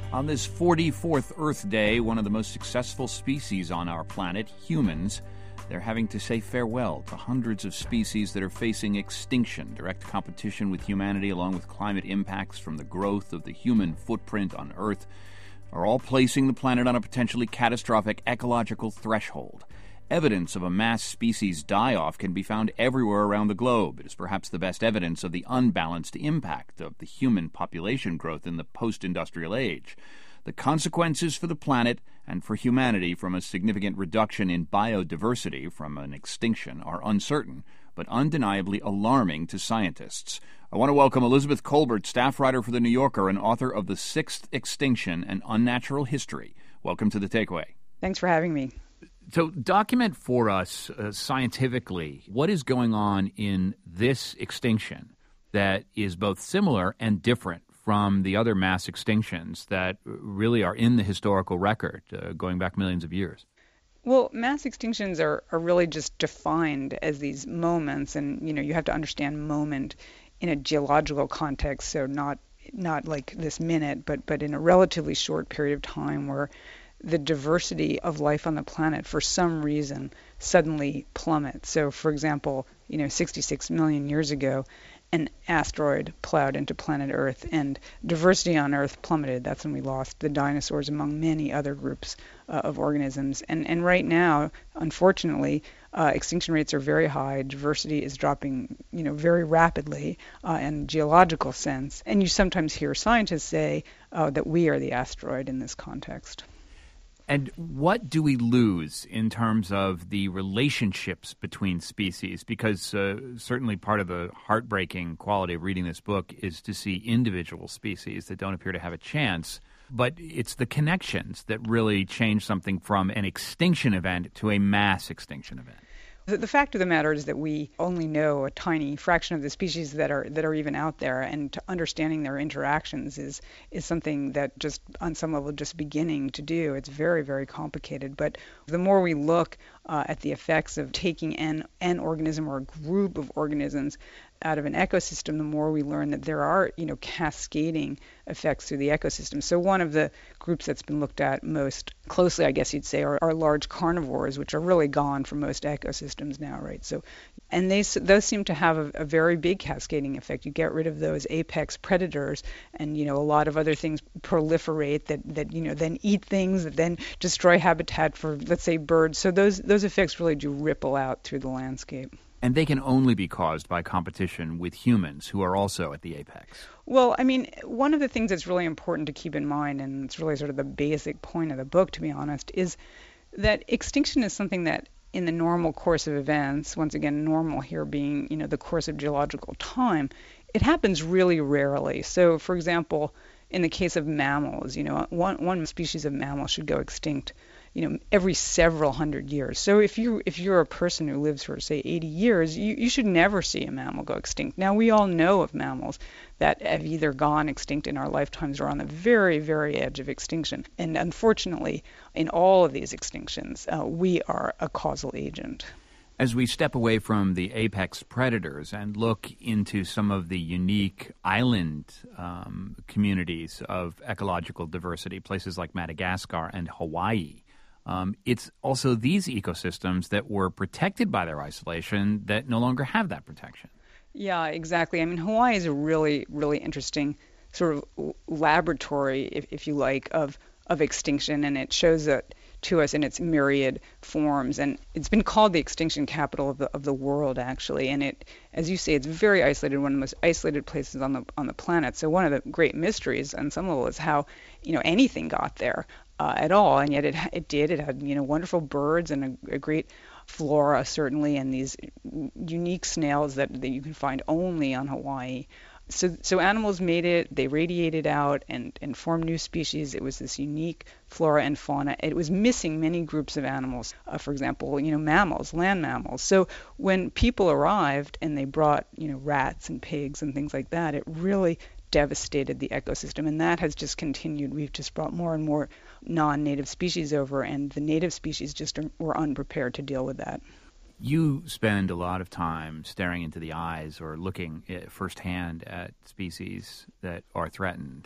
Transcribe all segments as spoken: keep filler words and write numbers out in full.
On this forty-fourth Earth Day, one of the most successful species on our planet, humans, they're having to say farewell to hundreds of species that are facing extinction. Direct competition with humanity, along with climate impacts from the growth of the human footprint on Earth, are all placing the planet on a potentially catastrophic ecological threshold. Evidence of a mass species die-off can be found everywhere around the globe. It is perhaps the best evidence of the unbalanced impact of the human population growth in the post-industrial age. The consequences for the planet and for humanity from a significant reduction in biodiversity from an extinction are uncertain, but undeniably alarming to scientists. I want to welcome Elizabeth Kolbert, staff writer for The New Yorker and author of The Sixth Extinction, An Unnatural History. Welcome to The Takeaway. Thanks for having me. So document for us uh, scientifically what is going on in this extinction that is both similar and different from the other mass extinctions that really are in the historical record uh, going back millions of years. Well, mass extinctions are, are really just defined as these moments, and you know you have to understand moment in a geological context, so not not like this minute, but but in a relatively short period of time where the diversity of life on the planet for some reason suddenly plummets. So, for example, you know, sixty-six million years ago, an asteroid plowed into planet Earth, and diversity on Earth plummeted. That's when we lost the dinosaurs, among many other groups uh, of organisms. And and right now, unfortunately, uh, extinction rates are very high. Diversity is dropping, you know, very rapidly uh, in a geological sense. And you sometimes hear scientists say uh, that we are the asteroid in this context. And what do we lose in terms of the relationships between species? Because uh, certainly part of the heartbreaking quality of reading this book is to see individual species that don't appear to have a chance. But it's the connections that really change something from an extinction event to a mass extinction event. The fact of the matter is that we only know a tiny fraction of the species that are that are even out there, and understanding their interactions is is something that just on some level just beginning to do. It's very, very complicated. But the more we look uh, at the effects of taking an an organism or a group of organisms out of an ecosystem, the more we learn that there are, you know, cascading effects through the ecosystem. So one of the groups that's been looked at most closely, I guess you'd say, are, are large carnivores, which are really gone from most ecosystems now, right? So, and they those seem to have a, a very big cascading effect. You get rid of those apex predators, and you know a lot of other things proliferate that that you know then eat things that then destroy habitat for, let's say, birds. So those those effects really do ripple out through the landscape. And they can only be caused by competition with humans who are also at the apex. Well, I mean, one of the things that's really important to keep in mind, and it's really sort of the basic point of the book, to be honest, is that extinction is something that in the normal course of events, once again, normal here being, you know, the course of geological time, it happens really rarely. So, for example, in the case of mammals, you know, one one species of mammal should go extinct, you know, every several hundred years. So if you if you're a person who lives for, say, eighty years, you, you should never see a mammal go extinct. Now, we all know of mammals that have either gone extinct in our lifetimes or on the very, very edge of extinction. And unfortunately, in all of these extinctions, uh, we are a causal agent. As we step away from the apex predators and look into some of the unique island um, communities of ecological diversity, places like Madagascar and Hawaii, Um, it's also these ecosystems that were protected by their isolation that no longer have that protection. Yeah, exactly. I mean, Hawaii is a really, really interesting sort of laboratory, if, if you like, of of extinction, and it shows that to us in its myriad forms. And it's been called the extinction capital of the of the world, actually. And it, as you say, it's very isolated, one of the most isolated places on the on the planet. So one of the great mysteries, on some level, is how you know anything got there. Uh, at all, and yet it it did. It had you know wonderful birds and a, a great flora, certainly, and these unique snails that, that you can find only on Hawaii. So so animals made it. They radiated out and and formed new species. It was this unique flora and fauna. It was missing many groups of animals. Uh, for example, you know mammals, land mammals. So when people arrived and they brought you know rats and pigs and things like that, it really devastated the ecosystem, and that has just continued. We've just brought more and more non-native species over, and the native species just are, were unprepared to deal with that. You spend a lot of time staring into the eyes or looking firsthand at species that are threatened.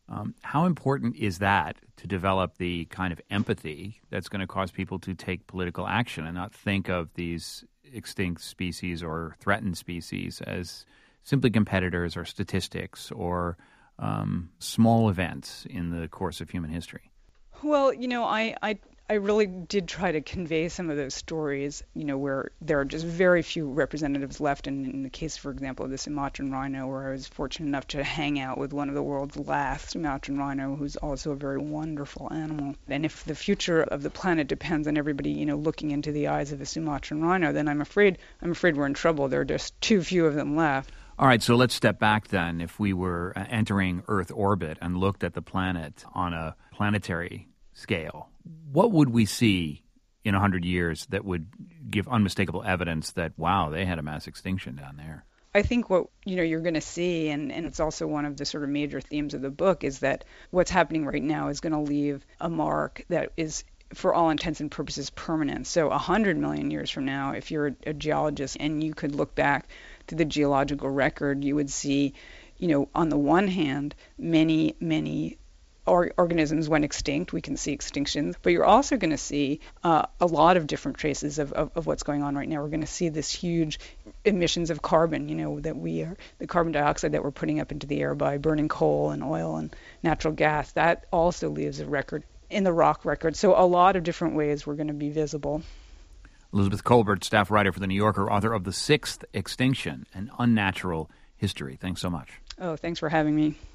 Um, how important is that to develop the kind of empathy that's going to cause people to take political action and not think of these extinct species or threatened species as simply competitors or statistics or um, small events in the course of human history? Well, you know, I, I I really did try to convey some of those stories, you know, where there are just very few representatives left. And in the case, for example, of the Sumatran rhino, where I was fortunate enough to hang out with one of the world's last Sumatran rhino, who's also a very wonderful animal. And if the future of the planet depends on everybody, you know, looking into the eyes of a Sumatran rhino, then I'm afraid I'm afraid we're in trouble. There are just too few of them left. All right, so let's step back then. If we were entering Earth orbit and looked at the planet on a planetary scale, what would we see in one hundred years that would give unmistakable evidence that, wow, they had a mass extinction down there? I think what you know you're going to see, and, and it's also one of the sort of major themes of the book, is that what's happening right now is going to leave a mark that is, for all intents and purposes, permanent. So one hundred million years from now, if you're a geologist and you could look back to the geological record, you would see, you know, on the one hand, many, many Or organisms went extinct. We can see extinctions, but you're also going to see uh, a lot of different traces of, of, of what's going on right now. We're going to see this huge emissions of carbon, you know, that we are, the carbon dioxide that we're putting up into the air by burning coal and oil and natural gas. That also leaves a record in the rock record. So a lot of different ways we're going to be visible. Elizabeth Kolbert, staff writer for The New Yorker, author of The Sixth Extinction, An Unnatural History. Thanks so much. Oh, thanks for having me.